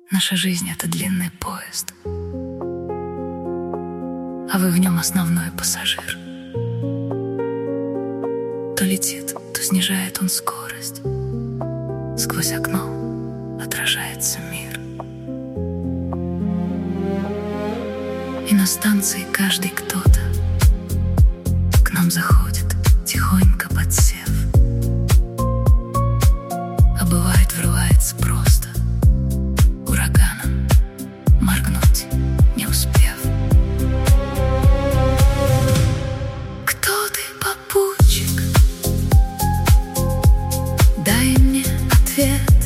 Наша жизнь — это длинный поезд, а вы в нем основной пассажир. То летит, то снижает он скорость. Сквозь окно отражается мир. И на станции каждый кто-то к нам заходит, тихонько подсев. А бывает, врывается просто ураганом, моргнуть не успев. Кто ты, попутчик? Дай мне ответ.